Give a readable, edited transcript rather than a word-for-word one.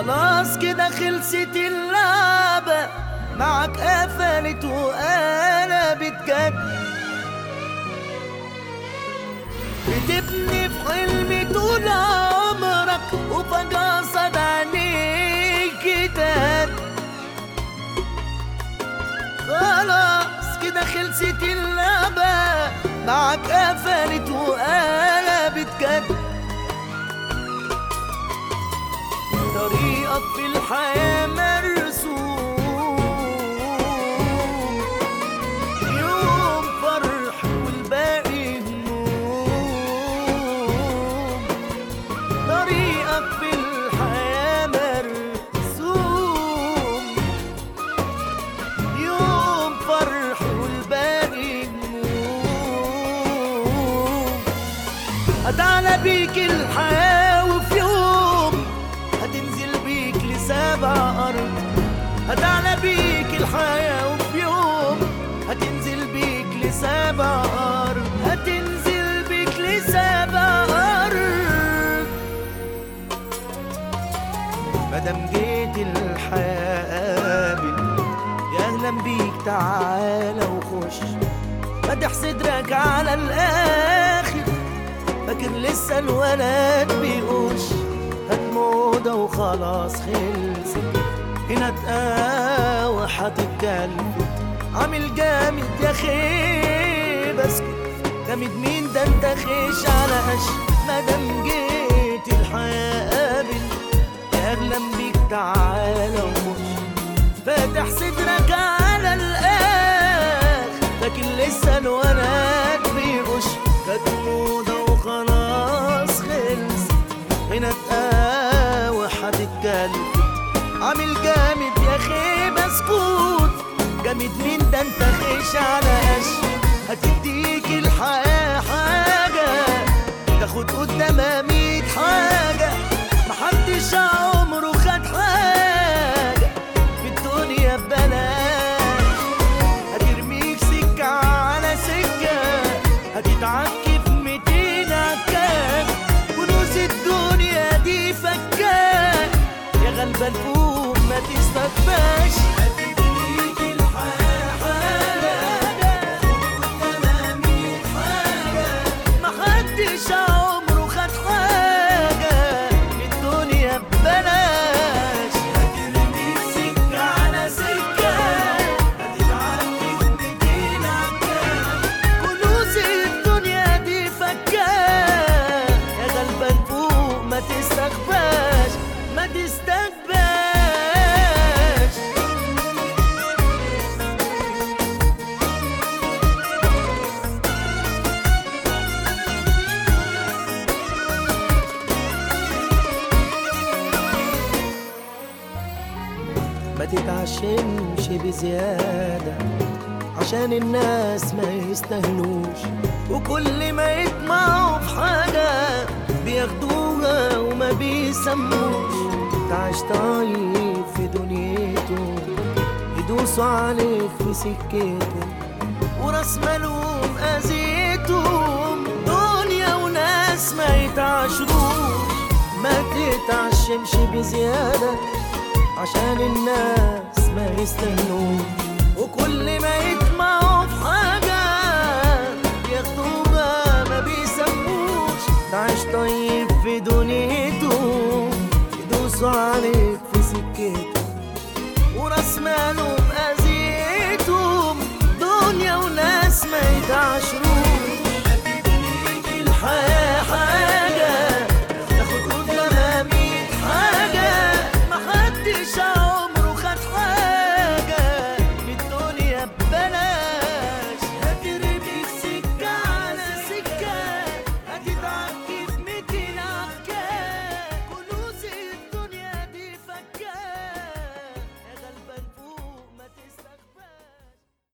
خلاص كده خلصت اللعبة معك، قفلت وقلبت جد. بتبني في حلم طول عمرك وفجأة صاد عينيك كده. خلاص كده خلصت اللعبة معك، قفلت وقلبت جد. طريقك في الحياة مرسوم، يوم فرح والباقي هموم. طريقك في الحياة مرسوم، يوم فرح والباقي هموم. هتعلى بيك الحياة وفي يوم هتنزل بيك لسابع أرض. هتعلى بيك الحياة وفي يوم هتنزل بيك لسابع أرض. هتنزل بيك لسابع أرض. مادام جيت الحياة قابل، يا أهلا بيك تعالى وخش. فتح صدرك على الآخر، فاكر لسه الولد بيقش. هتموضة وخلاص خلصت، هنا تقاوى هتتكلم. عامل جامد يا خيب اسكت، جامد مين ده انت خيش على قش. مادام جيت الحياة قابل، يا اغلى بيك تعالى وخش. فاتح صدرك على الاخر، لكن لسه الولد بيغش. هتموضة وخلاص خلصت، هنا تقاوى هتتكلم. عامل جامد يا خيب اسكت، جامد مين ده انت خيش على قش. هتديك الحياة حاجة تاخد قدامها 100 حاجة. محدش عمره خد حاجة في الدنيا ببلاش. هترميك سكة على سكة، هتتعكف 200 عكاك. كنوز الدنيا دي فكاك، يا غلبان فوق ما تستكفاش. هتديك الحياة حاجة قدامها 100 حاجة. محدش عمره خد حاجة في الدنيا ببلاش. هترميك سكة على سكة، هتتعكف 200 عكاك. كنوز الدنيا دي فكاك، يا غلبان فوق ما تستكفاش ما تستكفاش. ما تتعشمش بزيادة عشان الناس ما يستهلوش، وكل ما يطمعوا في حاجة بياخدوها وما بيسموش. تعيش طيب في دنيته، يدوسوا عليك في سكته، وراس مالهم أذيتهم. دنيا وناس ما يتعاشروش. ما تتعشمش بزيادة عشان الناس ما يستهلوش، وكل ما يطمعوا في حاجة ياخدوها ما بيسموش. تعيش طيب في دنيته، يدوسوا عليك في سكته، وراس ماله